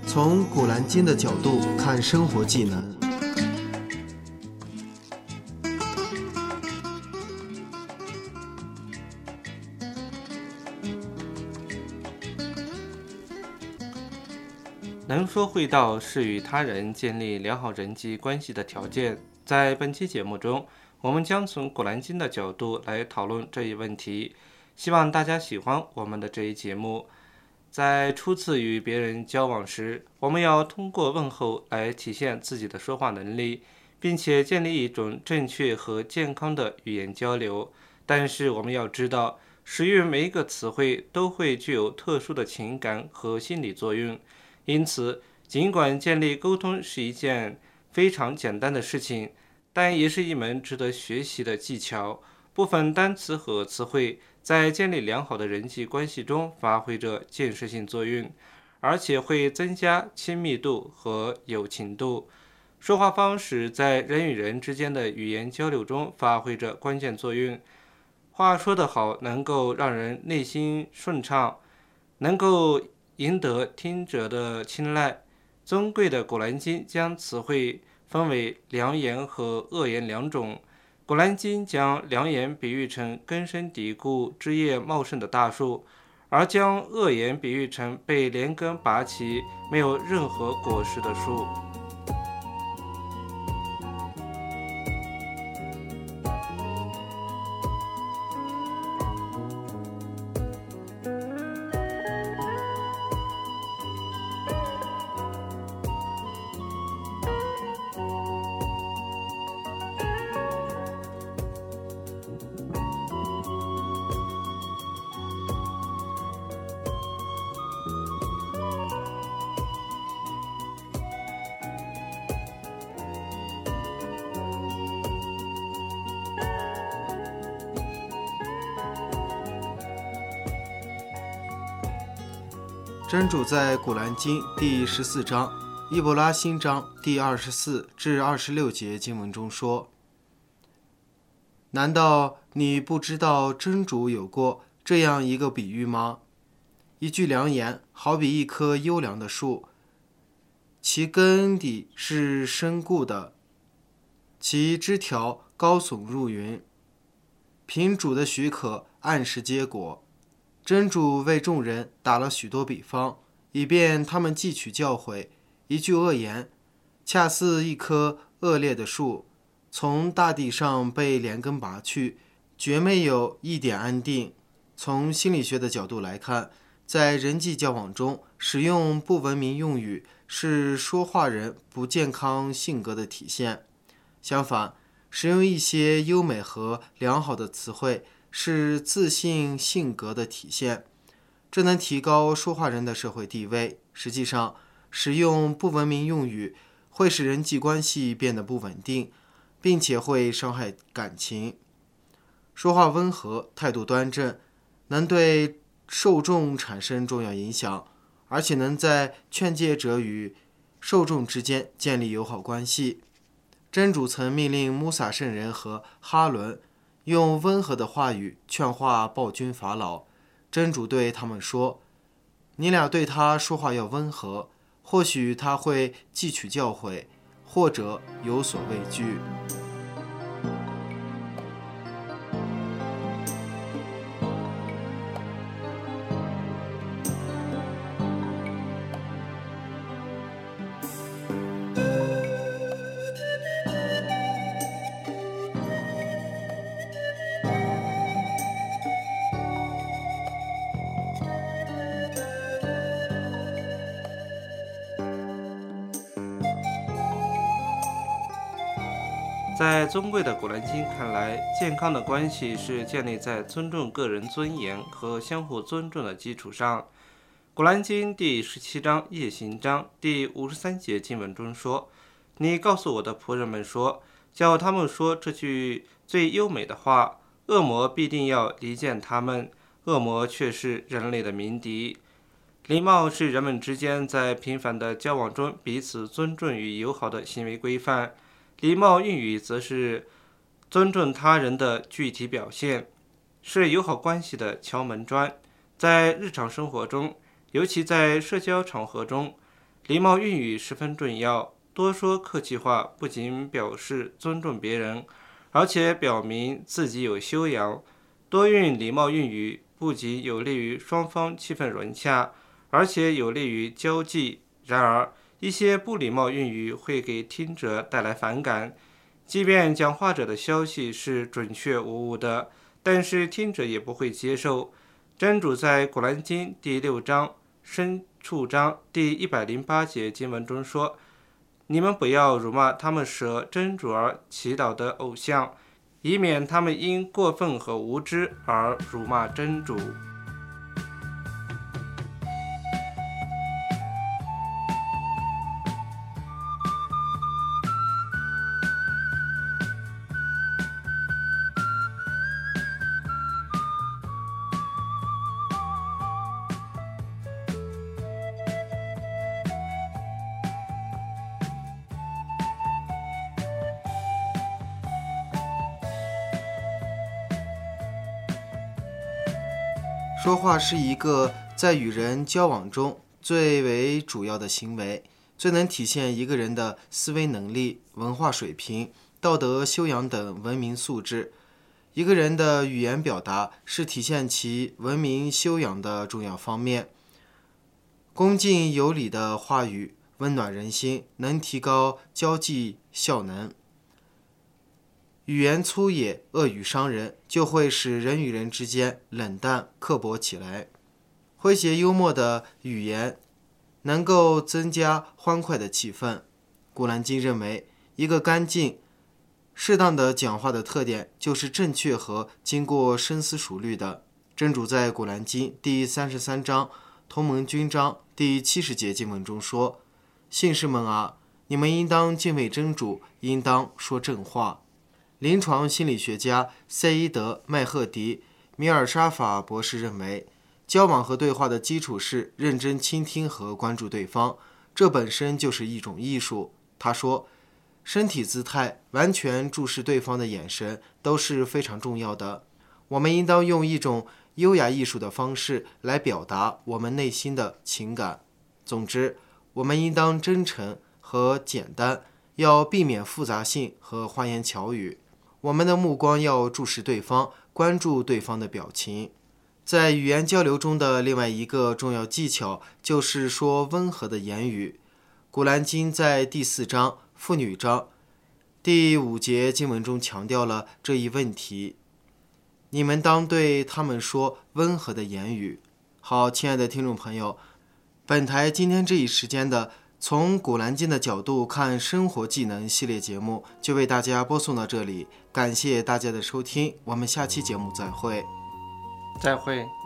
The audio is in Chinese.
从古兰经的角度看生活技能。 能说会道是与他人建立良好人际关系的条件。在本期节目中，我们将从古兰经的角度来讨论这一问题。希望大家喜欢我们的这一节目。在初次与别人交往时，我们要通过问候来体现自己的说话能力，并且建立一种正确和健康的语言交流。但是我们要知道，使用每一个词汇都会具有特殊的情感和心理作用。因此，尽管建立沟通是一件非常简单的事情，但也是一门值得学习的技巧。部分单词和词汇在建立良好的人际关系中发挥着建设性作用，而且会增加亲密度和友情度。说话方式在人与人之间的语言交流中发挥着关键作用。话说得好，能够让人内心顺畅，能够赢得听者的青睐。尊贵的古兰经将词汇分为良言和恶言两种。古兰经将良言比喻成根深蒂固、枝叶茂盛的大树，而将恶言比喻成被连根拔起、没有任何果实的树。 真主在古兰经第14章伊布拉欣章第24至26节经文中说：难道你不知道真主有过这样一个比喻吗？一句良言好比一棵优良的树，其根底是深固的，其枝条高耸入云，凭主的许可按时结果。真主为众人打了许多比方，以便他们汲取教诲。一句恶言恰似一棵恶劣的树，从大地上被连根拔去，绝没有一点安定。从心理学的角度来看，在人际交往中使用不文明用语是说话人不健康性格的体现。相反，使用一些优美和良好的词汇是自信性格的体现，这能提高说话人的社会地位。实际上，使用不文明用语会使人际关系变得不稳定，并且会伤害感情。说话温和，态度端正，能对受众产生重要影响，而且能在劝诫者与受众之间建立友好关系。真主曾命令穆萨圣人和哈伦用温和的话语劝化暴君法老。真主对他们说：你俩对他说话要温和，或许他会汲取教诲，或者有所畏惧。 在尊贵的古兰经看来，健康的关系是建立在尊重个人尊严和相互尊重的基础上。古兰经第17章夜行章第53节经文中说：你告诉我的仆人们说，叫他们说这句最优美的话，恶魔必定要离间他们，恶魔却是人类的鸣笛。礼貌是人们之间在频繁的交往中彼此尊重与友好的行为规范。礼貌用语则是尊重他人的具体表现，是友好关系的敲门砖。在日常生活中，尤其在社交场合中， 礼貌用语十分重要，多说客气话不仅表示尊重别人，而且表明自己有修养。多用礼貌用语不仅有利于双方气氛融洽，而且有利于交际。然而，一些不礼貌用语会给听者带来反感，即便讲话者的消息是准确无误的，但是听者也不会接受。真主在《古兰经》第6章牲畜章第108节经文中说：“你们不要辱骂他们舍真主而祈祷的偶像，以免他们因过分和无知而辱骂真主。” 说话是一个在与人交往中最为主要的行为，最能体现一个人的思维能力、文化水平、道德修养等文明素质。一个人的语言表达是体现其文明修养的重要方面。恭敬有礼的话语温暖人心，能提高交际效能。语言粗野、恶语伤人，就会使人与人之间冷淡刻薄起来。诙谐幽默的语言能够增加欢快的气氛。古兰经认为，一个干净、适当的讲话的特点就是正确和经过深思熟虑的。真主在古兰经第33章同盟军章第70节经文中说：“信士们啊，你们应当敬畏真主，应当说正话。”临床心理学家赛伊德·麦赫迪·米尔沙法博士认为，交往和对话的基础是认真倾听和关注对方，这本身就是一种艺术。他说，身体姿态、完全注视对方的眼神都是非常重要的。我们应当用一种优雅艺术的方式来表达我们内心的情感。总之，我们应当真诚和简单，要避免复杂性和花言巧语。我们的目光要注视对方，关注对方的表情。在语言交流中的另外一个重要技巧就是说温和的言语。古兰经在第4章妇女章第5节经文中强调了这一问题。你们当对他们说温和的言语。好，亲爱的听众朋友，本台今天这一时间的从古兰经的角度看生活技能系列节目就为大家播送到这里，感谢大家的收听，我们下期节目再会。 再会。